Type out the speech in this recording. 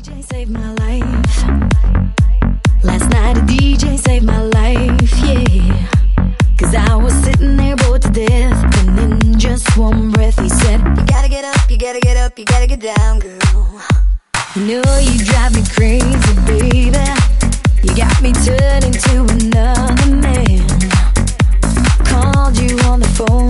DJ saved my life. Last night a DJ saved my life, yeah. Cause I was sitting there bored to death, and in just one breath he said, you gotta get up, you gotta get up, you gotta get down, girl. You know you drive me crazy, baby. You got me turning to another man. Called you on the phone